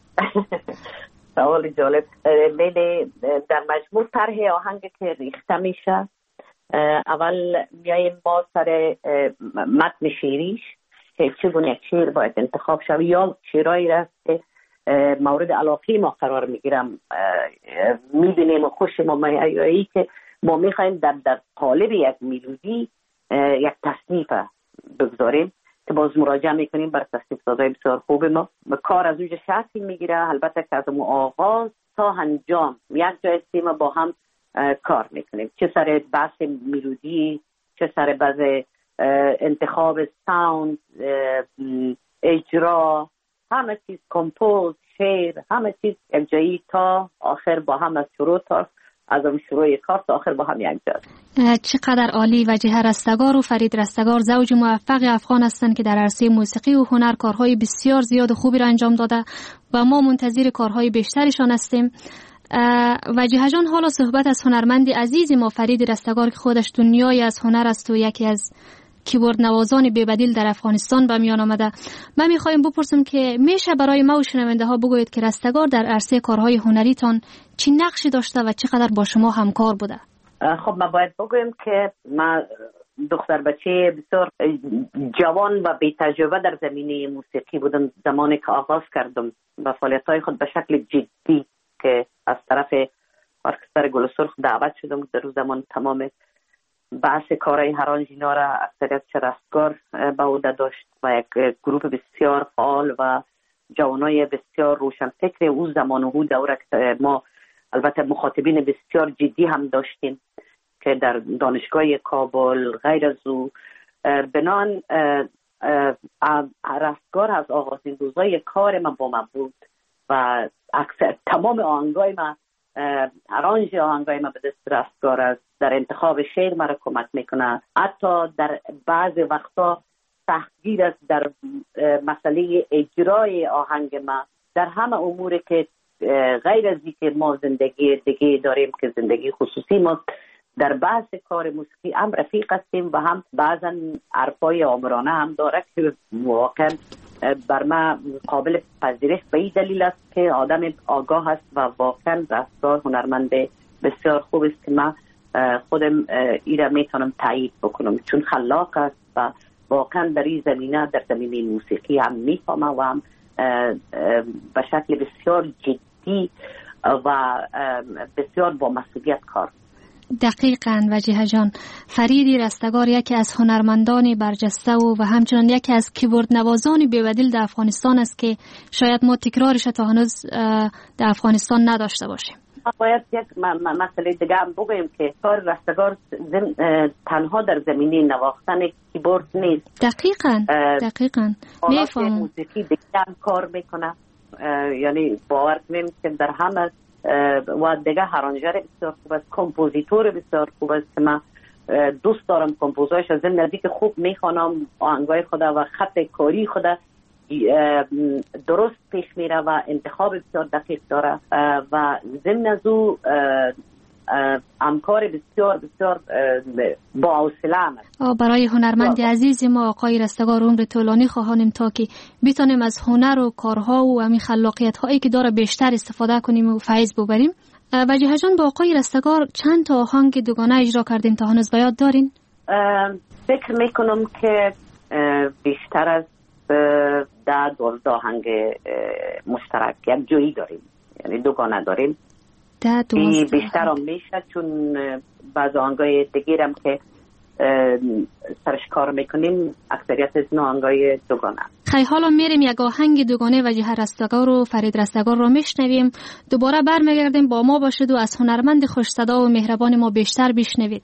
سوال جالب. در مجموع طرح آهنگ که ریخته میشه، اول میایم با سر متن شعریش که چگونه یک شعر باید انتخاب شد یا شعرهایی را که مورد علاقه ما قرار میگیرم میبینیم و خوشم آمده که ما میخوایم در قالب یک میلودی یک تصنیف بگذاریم که باز مراجعه میکنیم بر تصنیف سازای بسیار خوب ما. کار از اونجا شکل میگیره، البته که از آغاز تا انجام یک جای ما با هم کار میکنیم، چه سر بحث میلودی، چه سر بحث انتخاب ساوند، اجرا، همه چیز، کمپوز، شعر، همه چیز یک جایی تا آخر با هم از شروع تا از اون شروع کار تا آخر با هم یک جا. چقدر عالی. وجیه رستگار و فرید رستگار زوج موفق افغان هستند که در عرصه موسیقی و هنر کارهای بسیار زیاد خوبی را انجام داده و ما منتظر کارهای بیشترشان هستیم. وجیه جان، حالا صحبت از هنرمند عزیز ما فرید رستگار که خودش دنیای از هنر است و یکی از کیبورد نوازان بی‌بدیل در افغانستان به میان آمده. من میخوایم بپرسم که میشه برای ما و شنونده ها بگویید که رستگار در عرصه کارهای هنریتان چی نقشی داشته و چقدر با شما همکار بوده؟ خب ما باید بگویم که ما دختر بچه بسیار جوان و بی تجربه در زمینه موسیقی بودم زمانی که آغاز کردم و فعالیت‌های خود به شکل جدی که از طرف ارکستر گل سرخ دعوت شدم. در روز زمان تمام بحث کارهای هرانج اینا را اکثریت رستگار به عهده داشت و یک گروه بسیار فعال و جوانای بسیار روشنفکر او زمان و دوره که ما البته مخاطبین بسیار جدی هم داشتیم که در دانشگاه کابل غیر از او. بنان رستگار از آغازین روزای کار من با من بود و اکثر تمام آهنگای من ارانج آهنگای من به دست رستگار است. در انتخاب شعر مرا کمک میکنه، حتی در بعض وقتا تحقیر است در مسئله اجرای آهنگ ما، در همه اموری که غیر از اینکه ما زندگی دیگه داریم که زندگی خصوصی ما، در بحث کار موسیقی هم رفیق هستیم و هم بعضا حرفای آمرانه هم داره که واقعا بر من قابل پذیرش به این دلیل است که آدم آگاه است و واقعا رستگار هنرمند بسیار خوب است که من خودم ایره میتونم تایید بکنم، چون خلاق است و واقعا در این زمینه در زمینه موسیقی هم میفهمه و هم به شکل بسیار جدی و بسیار با مسئولیت کار. دقیقاً وجیه جان، فرید رستگار یکی از هنرمندان برجسته و همچنان یکی از کیبورد نوازان بی‌بدیل در افغانستان است که شاید ما تکرارش تا هنوز در افغانستان نداشته باشیم. باید یک مسئله دیگه هم بگویم که کار رستگار تنها در زمینه نواختن کیبورد نیست. دقیقاً میفهمم. موسیقی دیگه هم کار میکنه، یعنی باور کنیم که در همه و دیگه هرانجر بسیار خوب است، کمپوزیتور بسیار خوب است که من دوست دارم کمپوزایش از نزدیک خوب میخوانم، آهنگای خدا و خط کاری خدا درست پیش میره و انتخاب بسیار دقیق داره و ضمن از او همکار بسیار بسیار با حوصله است. برای هنرمند عزیز ما آقای رستگار عمر طولانی خواهانیم تا که بتونیم از هنر و کارها و همین خلاقیت هایی که داره بیشتر استفاده کنیم و فیض ببریم. وجیه جان، با آقای رستگار چند تا آهنگ دوگانه اجرا کردیم تا هنوز به یاد دارین؟ فکر میکنم که بیشتر از 10-12 آهنگ مشترک یک جایی داریم، یعنی دوگانه داریم. بیشتر هم میشه چون بعض آهنگای دیگه هم که سرش کار میکنیم اکثریت از این آهنگای دوگانه. خیلی حالا میریم یک آهنگ دوگانه وجیه رستگار و فرید رستگار رو میشنویم، دوباره برمیگردیم با ما باشید و از هنرمند خوش صدا و مهربان ما بیشتر بشنوید.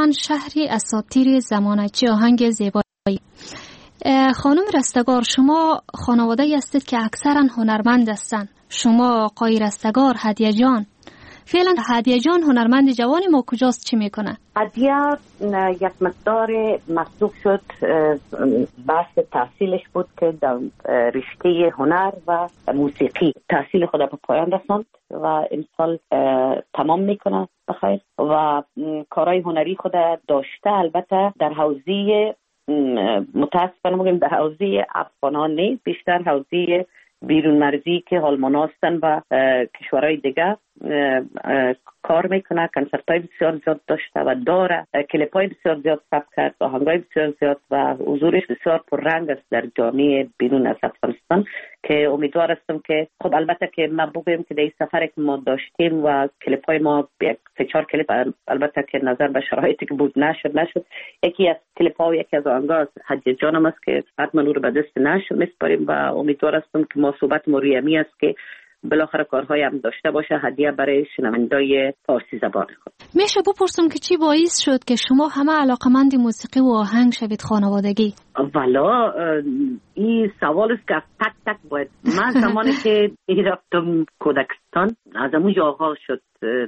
افغانستان شهری اساطیری زمانچی آهنگ زیبایی. خانم رستگار، شما خانواده‌ای هستید که اکثرا هنرمند هستند. شما آقای رستگار، هدیه جان، فعلا هدیه جان هنرمند جوان ما کجاست، چی میکنه؟ هدیه یک مقدار مصروف شد، بحث تحصیلش بود که در رشته هنر و موسیقی تحصیل خود به پایان رساند و امسال تمام میکنه بخیر و کارهای هنری خود داشته. البته در حوزه متاسفانه میگم در حوزه افغانان نیست، بیشتر حوزه بیرون مرزی که آلمان هستن و کشورهای دیگه کار میکنه. کنسرت‌های بسیار زیاد داشته و داره، کلیپ‌های بسیار زیاد ثبت کرد، آهنگ‌های بسیار زیاد و حضورش بسیار پررنگ است در جامعه بیرون از افغانستان که امیدوار هستم که خب البته که ما بگویم که در سفری که ما داشتیم و کلیپ‌های ما یک 3-4 کلیپ البته که نظر به شرایطی که بود نشد. یکی از کلیپ‌ها و یکی از آهنگ‌ها هدیه جانم است که حتما رو به دست نشر میسپاریم و امیدوار هستم که ما صحبت موریمی است که بالاخره کارهای هم داشته باشه، هدیه برای شنوندای فارسی زبان خود. میشه بپرسم که چی باعث شد که شما همه علاقمند موسیقی و آهنگ شوید خانوادگی؟ والا این سوال است که تک تک باید. من زمانی که رفتم کودکستان از اونجا آغاز شد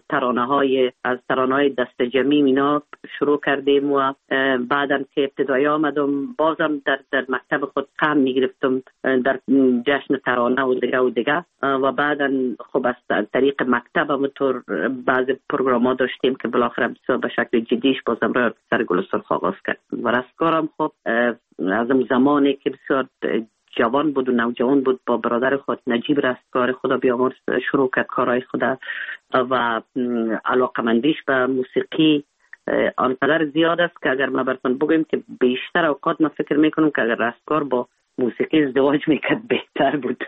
از ترانه‌های دست جمعی اینا شروع کردیم و بعدم که ابتدایی آمدم بازم در مکتب خود قم میگرفتم در جشن ترانه و دیگه و بعدم خب از طریق مکتب همونطور بعض پروگرام‌ها داشتیم که بالاخره بسیار به شکل جدیش بازم را سر گلستان آغاز کردم و رستگارم خب از اون زمانی که بسیار جوان بود و نوجوان بود با برادر خود نجیب رستگار خدا بیامرز شروع کرد کارهای خدا و علاقمندیش به موسیقی آنقدر زیاد است که اگر ما براتون بگویم که بیشتر اوقات من فکر میکنم که اگر رستگار با موسیقی ازدواج میکرد بهتر بود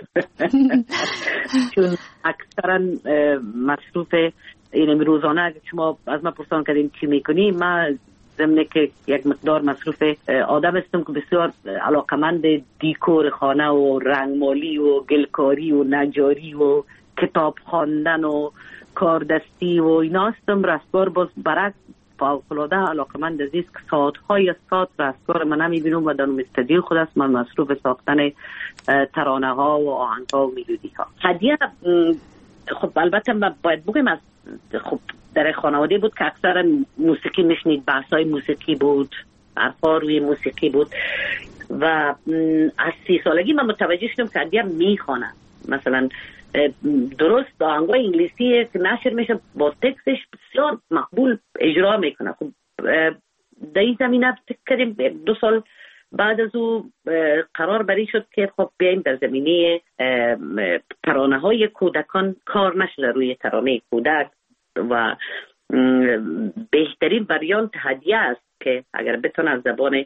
چون اکثرا مصروف این روزانه اگر شما از من پرسان کردین چی میکنی، من ضمن که یک مقدار مصروف آدم هستم که بسیار علاقمند دیکور خانه و رنگمالی و گلکاری و نجاری و کتاب خواندن و کاردستی و اینا هستم. رستگار باز برعکس فوق‌العاده علاقمند است که ساعت‌های ساعت رستگار من نمی‌بینم و در استودیو خود است من مصروف ساختن ترانه‌ها و آهنگ‌ها و میلودی‌ها. هدیه خب البته من باید بگم از خب در خانواده بود که اکثرا موسیقی میشنید، بحث‌های موسیقی بود، حرفا روی موسیقی بود و از 30 سالگی من متوجه شدم که هدیه میخوانه. مثلا درست آهنگای انگلیسی که نشر میشه با تکستش بسیار مقبول اجرا میکنه. خب در این زمینه فکر کردیم 2 سال بعد از او قرار بری شد که خب بیاییم در زمینه ترانه های کودکان کار نشده روی ترانه کودک و بهترین وریانت هدیه است که اگر بتونه از زبان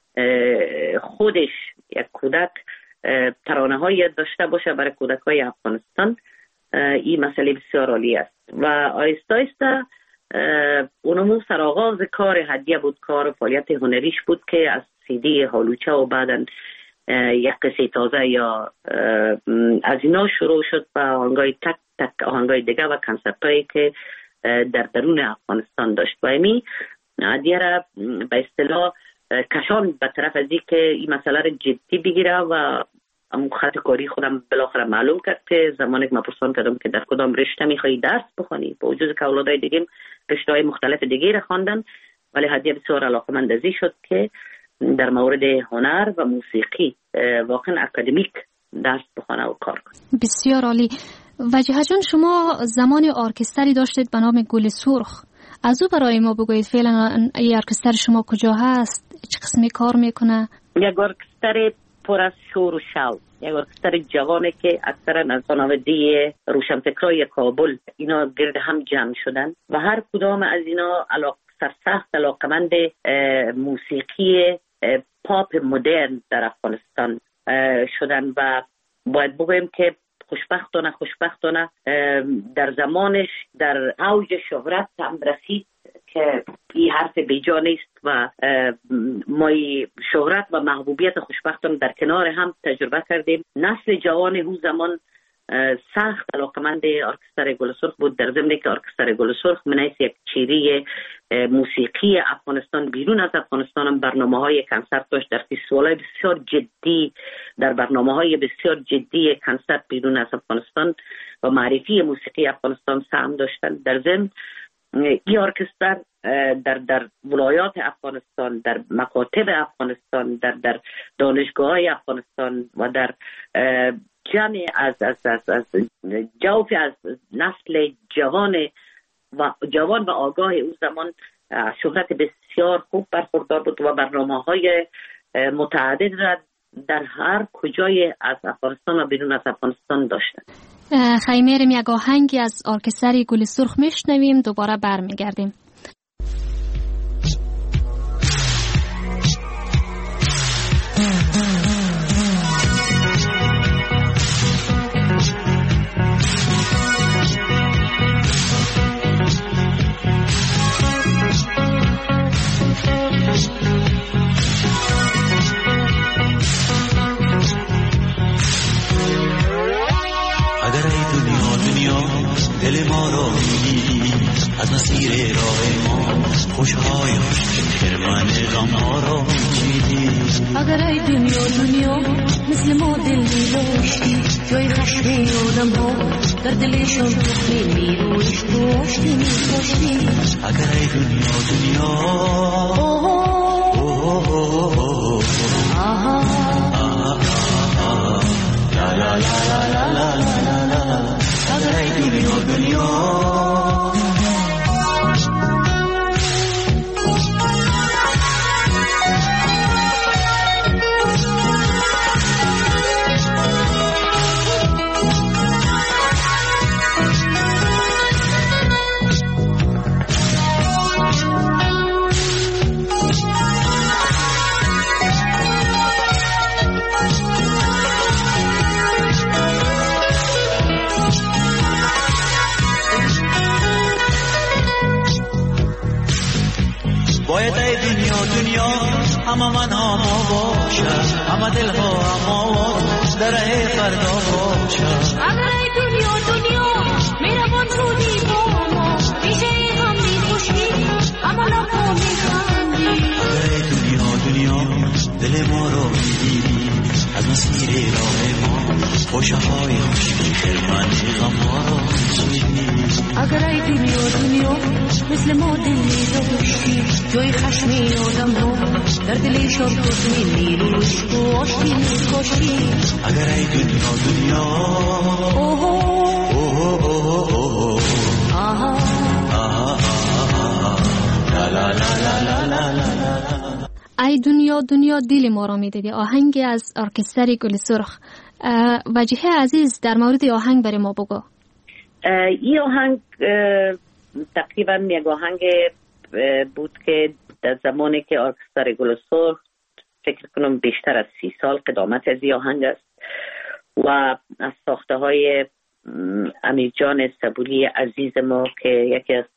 خودش یک کودک ترانه های داشته باشه برای کودک های افغانستان، این مسئله بسیار عالی است و آیسته آیسته اونمو سرآغاز کار هدیه بود، کار فعالیت هنریش بود که از CD هالوچه و بعدن یک قصه تازه یا از اینا شروع شد و آهنگای تک آهنگای دیگه و کنسرت هایی که در درون افغانستان داشت و امی هدیه را به اصطلاح کشان به طرف از که این مسئله را جدی بگیره و اون خط کاری خودم بالاخره معلوم کرد که زمانی که من پرسان کردم که در کدام رشته میخوایی درس بخونی، با وجود که اولادای دیگه رشته‌های مختلف دیگه را خواندن، ولی هدیه بسیار علاقه‌مند ازی شد که در مورد هنر و موسیقی واقعا اکادمیک درس بخونه و کار کنه. بسیار عالی. وجیه جان، شما زمان ارکستری داشتید به نام گل سرخ، از او برای ما بگویید فعلا این ارکستر شما کجا هست، چه قسمی کار میکنه؟ یک ارکستر پر از شور و شوق، یک ارکستر جوانه که اکثرا از خانواده روشنفکرای کابل اینا گرد هم جمع شدن و هر کدام از اینا سرسخت علاقمند موسیقی پاپ مدرن در افغانستان شدن و باید بگویم که خوشبختانه در زمانش در اوج شهرت هم رسید که این حرف بیجا نیست و ما شهرت و محبوبیت خوشبختانه در کنار هم تجربه کردیم. نسل جوان اون زمان سخت علاقمند ارکستر گل سرخ بود، در ضمن که ارکستر گل سرخ من حیث یک چیره موسیقی افغانستان بیرون از افغانستان هم برنامه‌های کنسرت داشت، در فستیوال‌های بسیار جدی، در برنامه‌های بسیار جدی کنسرت بیرون از افغانستان و معرفی موسیقی افغانستان سهم داشتن. در ضمن این ارکستر در ولایات افغانستان، در مکاتب افغانستان، در دانشگاه‌های افغانستان و در جمع از جوف از نسل جوان و آگاه او زمان شهرت بسیار خوب برخوردار بود و برنامه‌های متعدد را در هر کجای از افغانستان و بیرون از افغانستان داشتن. خیلی یک آهنگی از ارکستر گل سرخ میشنویم، دوباره برمیگردیم. دل ما را میگیری از مسیر راه ما، خوشهای خرمن غم ها را میگیری. اگر ای دنیا مثل ما دل میداشتی، جای خشم آدم ها در دلشان تخمی میروشت و آشتی میکاشتی. اگر ای دنیا لا لا لا لا لا لا لا. اگر ای دنیا باید ای دنیا همه من ما باشد، همه دل ها ما در ای فردا باشد. اگر ای دنیا میروان سودی با ما، ریشه هم میخوشی اما لبا میخندی. اگر ای دنیا دل ما رو میگیری از مسیر راه ما، خوشهای خوشی خرمن غم ها رو میگیری. اگر ای دنیا مثل ما دل میداشتی، جای خشمی آدم ها در دلشان تخمی میروشت و آشتی میکاشتی. اگر ای دنیا ای دنیا دل ما را میدادی، آهنگی از ارکستر گل سرخ. وجیه عزیز در مورد آهنگ برای ما بگو. این آهنگ تقریبا یک آهنگ بود که در زمانی که ارکستر گل سرخ، فکر کنم بیشتر از 30 سال قدامت از این آهنگ است و از ساخته های امیرجان صبوری عزیز ما که یکی از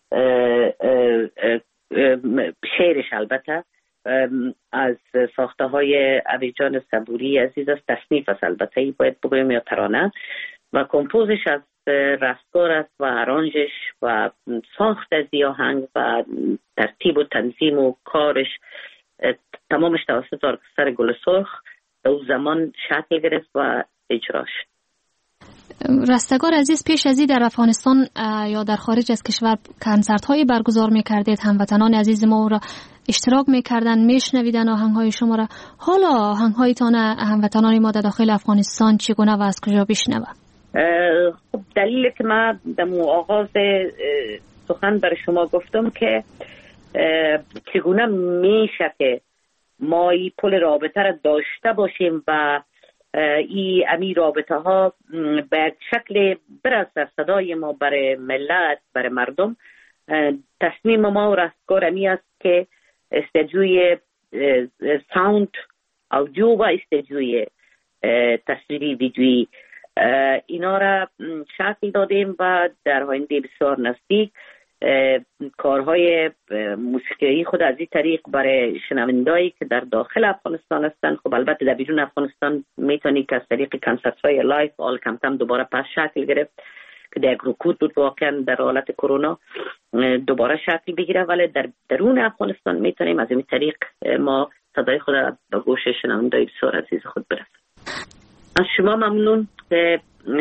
شعرش البته از ساخته های امیرجان صبوری عزیز است، تصنیف است البته باید بگویم یا ترانه، و کمپوزش از رستگار است و ارانجش و ساخت از این آهنگ و ترتیب و تنظیم و کارش تمامش توسط ارکستر گل سرخ او زمان شکل گرفت و اجراش. رستگار عزیز پیش از این در افغانستان یا در خارج از کشور کنسرت هایی برگزار میکردید، هموطنان عزیز ما را اشتراک میکردن، میشنویدن آهنگ های شما را. حالا آهنگ هایتان هموطنان ما در داخل افغانستان چگونه و از کجا بشنوه؟ خب دلیل که من در آغاز سخن برای شما گفتم که چگونه میشه که ما این پل رابطه را داشته باشیم و این امی رابطه ها به شکل برسه صدای ما برای ملت، برای مردم. تصمیم ما و رستگار امی است که استدیوی ساوند آودیو و استدیوی تصویری ویدیویی اینا را شکل دادیم و در آینده بسیار نزدیک کارهای موسیقی خود از این طریق برای شنوندایی که در داخل افغانستان هستند. خب البته در بیرون افغانستان میتونی که از طریق کنسرت های لایف آل کم کم دوباره پس شکل گرفت که در یک رکود بود واقعا در حالت کرونا دوباره شکل بگیره، ولی در درون افغانستان میتونیم از این طریق ما صدای خود به گوش شنوندای بسیار عزیز خود برسونیم. از شما ممنون که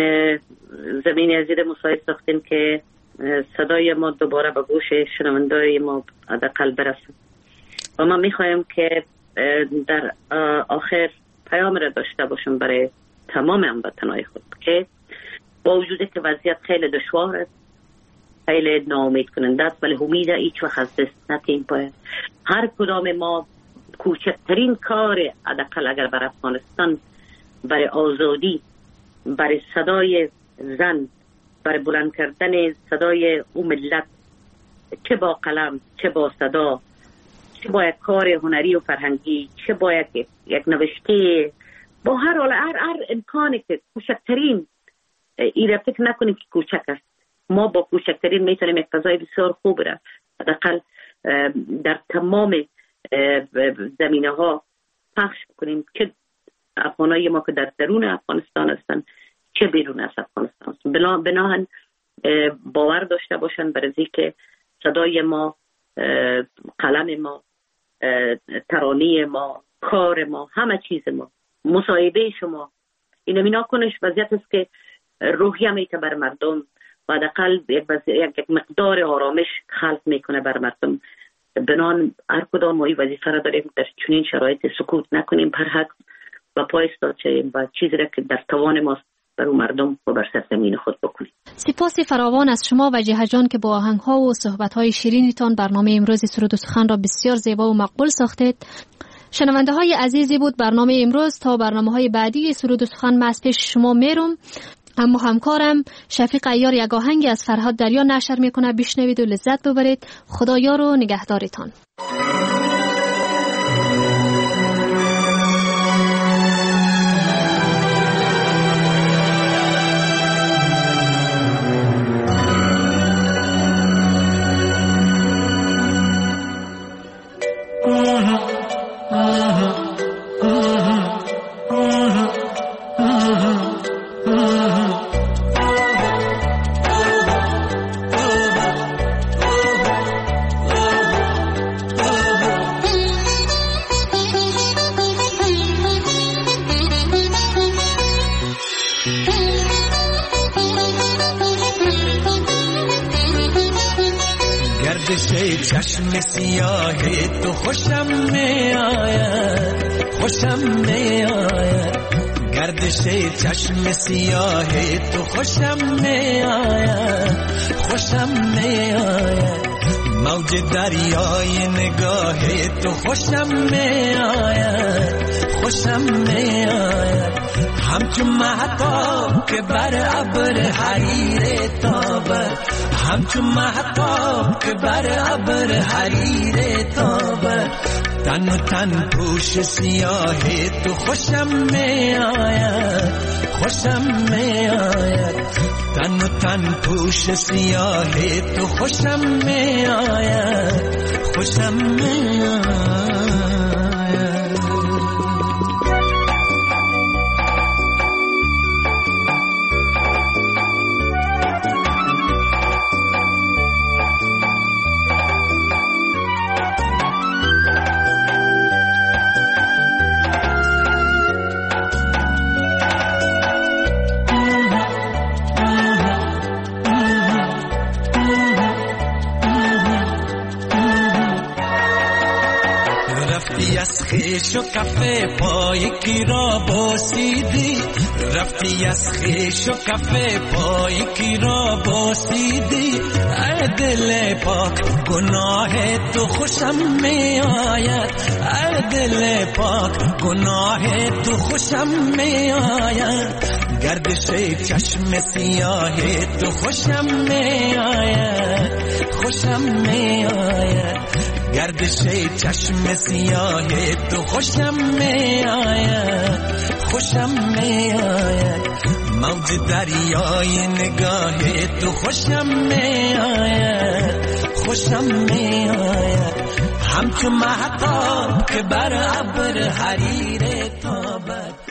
زمین عزیز مساعد ساختین که صدای ما دوباره به گوش شنوندای ما حداقل برسه و ما میخوایم که در آخر پیام را داشته باشم برای تمام هموطنان خود که با وجودی که وضعیت خیلی دشوار است، خیلی ناامید کننده است، ولی امید هیچ وقت از دست ندیم. باید هر کدام ما کوچکترین کار حداقل اگر بر افغانستان، برای آزادی، برای صدای زن، برای بلند کردن صدای او ملت، چه با قلم چه با صدا، چه با یک کار هنری و فرهنگی، چه با یک نوشته، با هر حال هر امکانی که کوچکترین این فکر نکنیم که کوچک است، ما با کوچکترین میتونیم یک فضای بسیار خوب را حداقل در تمام زمینه ها پخش کنیم، چه افغانای ما که در درون افغانستان هستن چه بیرون از افغانستان هستن. بناهن باور داشته باشن برای که صدای ما، قلم ما، ترانه ما، کار ما، همه چیز ما، مصاحبه شما، اینا کنش وضعیت است که روحیه میته بر مردم و حداقل یک مقدار آرامش خلق میکنه بر مردم. بنان هر کدام ما این وظیفه را داریم در چنین شرایط سکوت نکنیم، پر حق و پای ایستاد شویم و چیزی را که در توان ماست بر مردم و بر سرزمین خود بکنیم. سپاس فراوان از شما وجیه جان که با آهنگ‌ها و صحبت‌های شیرینتان برنامه امروز سرود و سخن را بسیار زیبا و مقبول ساختید. شنونده های عزیزی بود برنامه امروز. تا برنامه‌های بعدی سرود و سخن من از پیش شما میرم، اما همکارم شفیق عیار یک آهنگی از فرهاد دریا نشر میکنه، بشنوید و لذت ببرید. خدایا رو نگهدارتان. چشم سیاه تو خوشم می آید، خوشم می آید. گردش چشم سیاه تو خوشم می آید، خوشم می آید. موج دریای نگاه تو خوشم می آید، خوشم می آید. همچون مهتاب که بر ابر حریر تابه، همچون مهتاب که بر ابر حریر تابه. تن و تن پوش سیاه تو خوشم می آید، خوشم می آید. تن و تن پوش سیاه تو خوشم می آید، خوشم می آید. خیش و کفه پای کی را بوسیدی، رفتی از خیش و کفه پای کی را بوسیدی. ای دل پاک گناه تو خوشم می آید، ای دل پاک گناه تو خوشم می آید. گردش چشم سیاه تو خوشم می آید، خوشم می آید. گردش چشم سیاه تو خوشم می آید، خوشم می آید. موج دریای نگاه تو خوشم می آید خوشم می آید همچون مهتاب که بر ابر حریر تابد